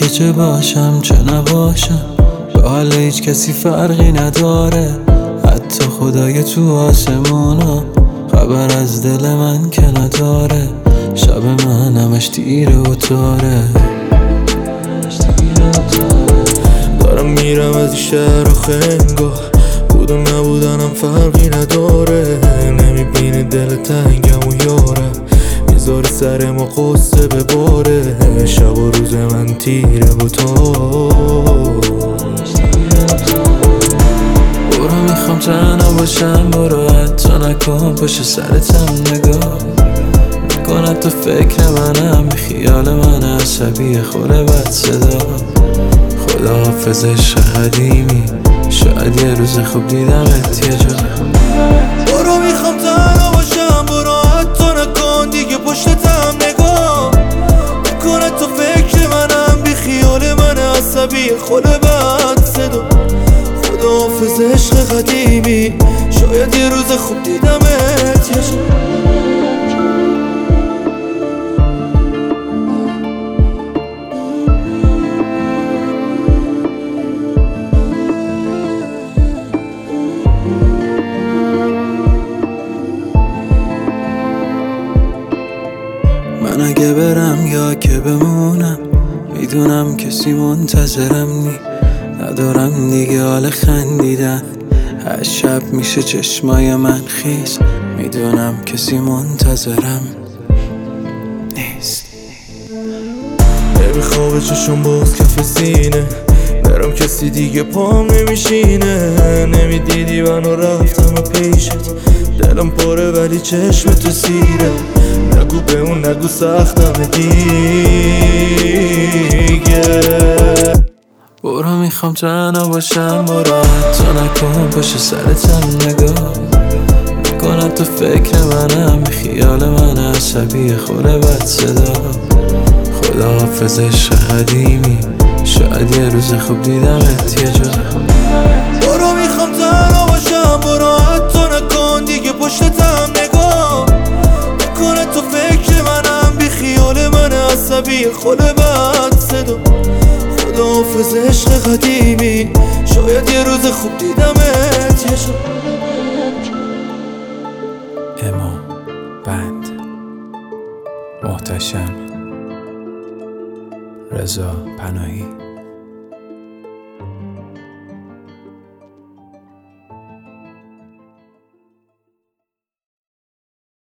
چه باشم چه نباشم، به حال هیچ کسی فرقی نداره. حتی خدای تو آسمونا خبر از دل من که نداره. شب من همش تیره و تاره. دارم میرم از این شهر آخه انگاه بود و نبودنم فرقی نداره. نمیبینی دل تنگم و یارم میذاری سر ما قصه بباره. شب و روز من تیره و تار. برو میخوام تنها باشم، برو حتی نکن پشت سرتم نگاه نکن. تو فکر منم، خیال من عصبی خوره بد صدا. خداحافظ عشق قدیمی، شاید یه روز خوب دیدمت یه جا. برو میخوام تنها باشم، برو حتی نکن دیگه پشتم نگاه نکنه. تو فکر منم، بی خیال من عصبی خوره بد صدا. خداحافظ عشق قدیمی، شاید یه روز خوب دیدمت یه جا. من اگه برم یا که بمونم، میدونم کسی منتظرم نی. ندارم دیگه حال خندیدن، هر شب میشه چشمای من خیس. میدونم کسی منتظرم نیست. نمیخوابه چشم باز کف سینه، برم کسی دیگه پام نمیشینه. نمیدیدی منو رفتم و پیشت، دلم پاره ولی چشم تو سیره. نگو به اون نگو سختم دیگه. برو میخوام تنها باشم، برو حتی نکن پشت سرتم نگاه نکن. تو فکر منم، خیال من عصبی خوره بد صدا. خداحافظ عشق قدیمی، شاید یه روز خوب دیدمت یه جا. برو میخوام تنها باشم، برو حتی نکن دیگه پشتم نگاه نکنه. تو فکر منم، بی خیال من عصبی خوره بد صدا. خداحافظ عشق قدیمی، شاید یه روز خوب دیدمت یه جا. اما بند محتشم رضا پناهی.